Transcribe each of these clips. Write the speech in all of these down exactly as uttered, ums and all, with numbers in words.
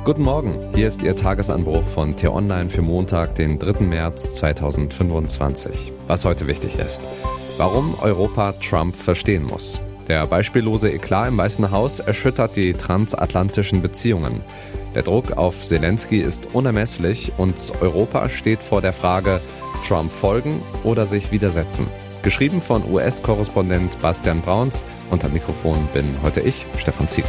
Guten Morgen, hier ist Ihr Tagesanbruch von T-Online für Montag, den dritten März zweitausendfünfundzwanzig. Was heute wichtig ist: Warum Europa Trump verstehen muss. Der beispiellose Eklat im Weißen Haus erschüttert die transatlantischen Beziehungen. Der Druck auf Zelensky ist unermesslich und Europa steht vor der Frage, Trump folgen oder sich widersetzen. Geschrieben von U S-Korrespondent Bastian Brauns, und am Mikrofon bin heute ich, Stefan Ziegert.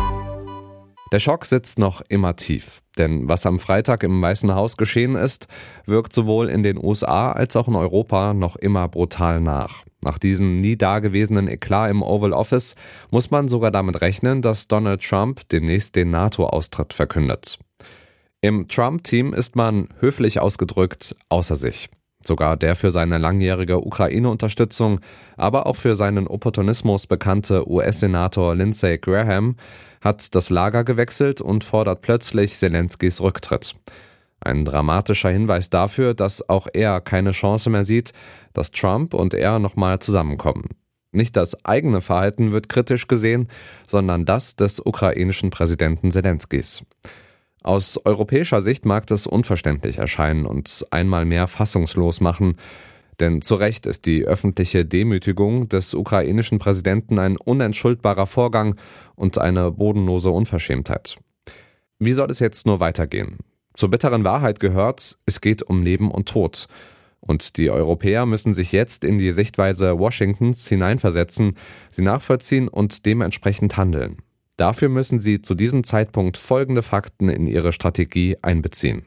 Der Schock sitzt noch immer tief, denn was am Freitag im Weißen Haus geschehen ist, wirkt sowohl in den U S A als auch in Europa noch immer brutal nach. Nach diesem nie dagewesenen Eklat im Oval Office muss man sogar damit rechnen, dass Donald Trump demnächst den NATO-Austritt verkündet. Im Trump-Team ist man, höflich ausgedrückt, außer sich. Sogar der für seine langjährige Ukraine-Unterstützung, aber auch für seinen Opportunismus bekannte U S-Senator Lindsey Graham hat das Lager gewechselt und fordert plötzlich Zelenskys Rücktritt. Ein dramatischer Hinweis dafür, dass auch er keine Chance mehr sieht, dass Trump und er nochmal zusammenkommen. Nicht das eigene Verhalten wird kritisch gesehen, sondern das des ukrainischen Präsidenten Zelenskys. Aus europäischer Sicht mag das unverständlich erscheinen und einmal mehr fassungslos machen, denn zu Recht ist die öffentliche Demütigung des ukrainischen Präsidenten ein unentschuldbarer Vorgang und eine bodenlose Unverschämtheit. Wie soll es jetzt nur weitergehen? Zur bitteren Wahrheit gehört, es geht um Leben und Tod. Und die Europäer müssen sich jetzt in die Sichtweise Washingtons hineinversetzen, sie nachvollziehen und dementsprechend handeln. Dafür müssen sie zu diesem Zeitpunkt folgende Fakten in ihre Strategie einbeziehen.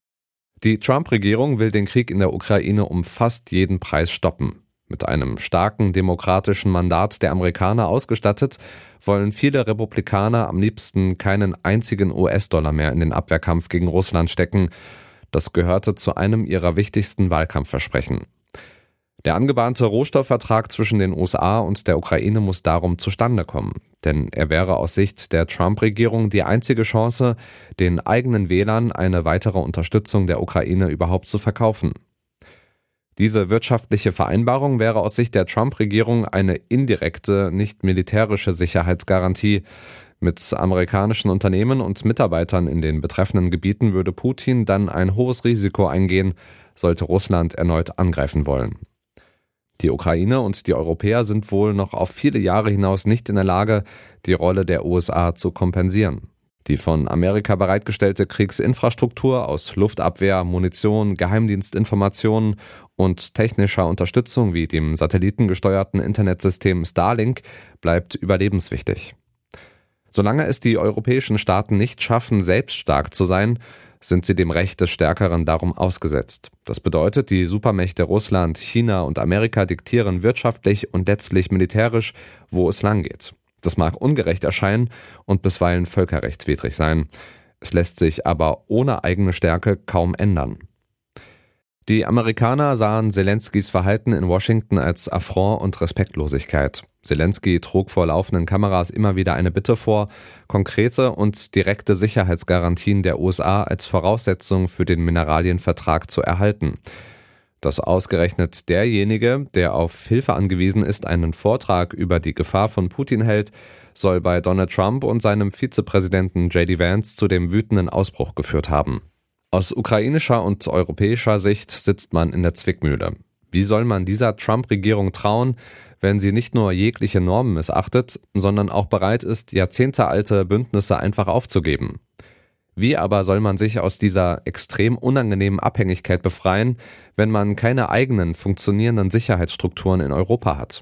Die Trump-Regierung will den Krieg in der Ukraine um fast jeden Preis stoppen. Mit einem starken demokratischen Mandat der Amerikaner ausgestattet, wollen viele Republikaner am liebsten keinen einzigen U S-Dollar mehr in den Abwehrkampf gegen Russland stecken. Das gehörte zu einem ihrer wichtigsten Wahlkampfversprechen. Der angebahnte Rohstoffvertrag zwischen den U S A und der Ukraine muss darum zustande kommen, denn er wäre aus Sicht der Trump-Regierung die einzige Chance, den eigenen Wählern eine weitere Unterstützung der Ukraine überhaupt zu verkaufen. Diese wirtschaftliche Vereinbarung wäre aus Sicht der Trump-Regierung eine indirekte, nicht militärische Sicherheitsgarantie. Mit amerikanischen Unternehmen und Mitarbeitern in den betreffenden Gebieten würde Putin dann ein hohes Risiko eingehen, sollte Russland erneut angreifen wollen. Die Ukraine und die Europäer sind wohl noch auf viele Jahre hinaus nicht in der Lage, die Rolle der U S A zu kompensieren. Die von Amerika bereitgestellte Kriegsinfrastruktur aus Luftabwehr, Munition, Geheimdienstinformationen und technischer Unterstützung wie dem satellitengesteuerten Internetsystem Starlink bleibt überlebenswichtig. Solange es die europäischen Staaten nicht schaffen, selbst stark zu sein, sind sie dem Recht des Stärkeren darum ausgesetzt. Das bedeutet, die Supermächte Russland, China und Amerika diktieren wirtschaftlich und letztlich militärisch, wo es langgeht. Das mag ungerecht erscheinen und bisweilen völkerrechtswidrig sein. Es lässt sich aber ohne eigene Stärke kaum ändern. Die Amerikaner sahen Zelenskys Verhalten in Washington als Affront und Respektlosigkeit. Zelensky trug vor laufenden Kameras immer wieder eine Bitte vor, konkrete und direkte Sicherheitsgarantien der U S A als Voraussetzung für den Mineralienvertrag zu erhalten. Dass ausgerechnet derjenige, der auf Hilfe angewiesen ist, einen Vortrag über die Gefahr von Putin hält, soll bei Donald Trump und seinem Vizepräsidenten J D Vance zu dem wütenden Ausbruch geführt haben. Aus ukrainischer und europäischer Sicht sitzt man in der Zwickmühle. Wie soll man dieser Trump-Regierung trauen, wenn sie nicht nur jegliche Normen missachtet, sondern auch bereit ist, jahrzehntealte Bündnisse einfach aufzugeben? Wie aber soll man sich aus dieser extrem unangenehmen Abhängigkeit befreien, wenn man keine eigenen funktionierenden Sicherheitsstrukturen in Europa hat?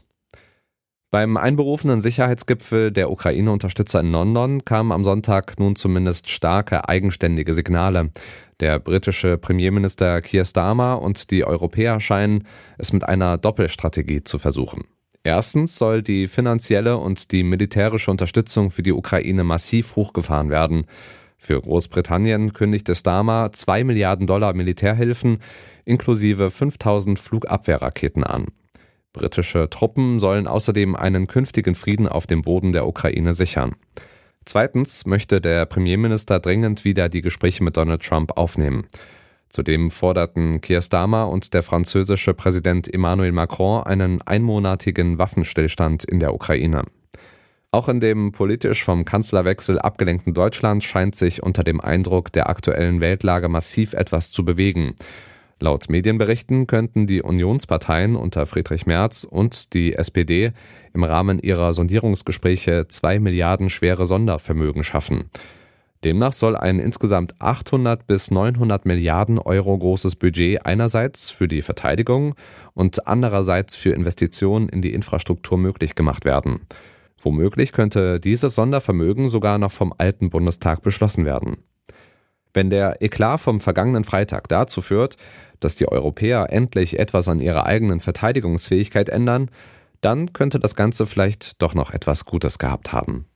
Beim einberufenen Sicherheitsgipfel der Ukraine-Unterstützer in London kamen am Sonntag nun zumindest starke eigenständige Signale. Der britische Premierminister Keir Starmer und die Europäer scheinen es mit einer Doppelstrategie zu versuchen. Erstens soll die finanzielle und die militärische Unterstützung für die Ukraine massiv hochgefahren werden. Für Großbritannien kündigte Starmer zwei Milliarden Dollar Militärhilfen inklusive fünftausend Flugabwehrraketen an. Britische Truppen sollen außerdem einen künftigen Frieden auf dem Boden der Ukraine sichern. Zweitens möchte der Premierminister dringend wieder die Gespräche mit Donald Trump aufnehmen. Zudem forderten Keir Starmer und der französische Präsident Emmanuel Macron einen einmonatigen Waffenstillstand in der Ukraine. Auch in dem politisch vom Kanzlerwechsel abgelenkten Deutschland scheint sich unter dem Eindruck der aktuellen Weltlage massiv etwas zu bewegen. Laut Medienberichten könnten die Unionsparteien unter Friedrich Merz und die S P D im Rahmen ihrer Sondierungsgespräche zwei Milliarden schwere Sondervermögen schaffen. Demnach soll ein insgesamt achthundert bis neunhundert Milliarden Euro großes Budget einerseits für die Verteidigung und andererseits für Investitionen in die Infrastruktur möglich gemacht werden. Womöglich könnte dieses Sondervermögen sogar noch vom alten Bundestag beschlossen werden. Wenn der Eklat vom vergangenen Freitag dazu führt, dass die Europäer endlich etwas an ihrer eigenen Verteidigungsfähigkeit ändern, dann könnte das Ganze vielleicht doch noch etwas Gutes gehabt haben.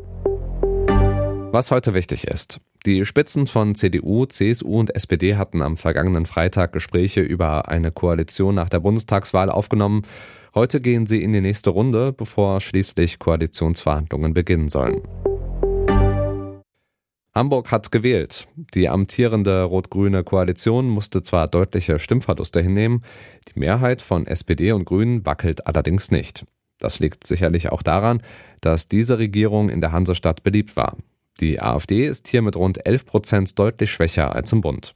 Was heute wichtig ist: Die Spitzen von C D U, C S U und S P D hatten am vergangenen Freitag Gespräche über eine Koalition nach der Bundestagswahl aufgenommen. Heute gehen sie in die nächste Runde, bevor schließlich Koalitionsverhandlungen beginnen sollen. Hamburg hat gewählt. Die amtierende rot-grüne Koalition musste zwar deutliche Stimmverluste hinnehmen, die Mehrheit von S P D und Grünen wackelt allerdings nicht. Das liegt sicherlich auch daran, dass diese Regierung in der Hansestadt beliebt war. Die AfD ist hier mit rund elf Prozent deutlich schwächer als im Bund.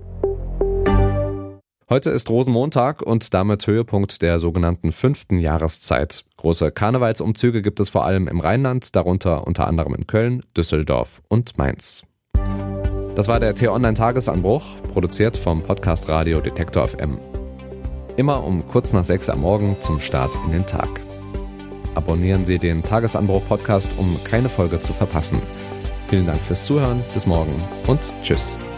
Heute ist Rosenmontag und damit Höhepunkt der sogenannten fünften Jahreszeit. Große Karnevalsumzüge gibt es vor allem im Rheinland, darunter unter anderem in Köln, Düsseldorf und Mainz. Das war der T-Online-Tagesanbruch, produziert vom Podcast Radio Detektor F M. Immer um kurz nach sechs am Morgen zum Start in den Tag. Abonnieren Sie den Tagesanbruch-Podcast, um keine Folge zu verpassen. Vielen Dank fürs Zuhören, bis morgen und tschüss.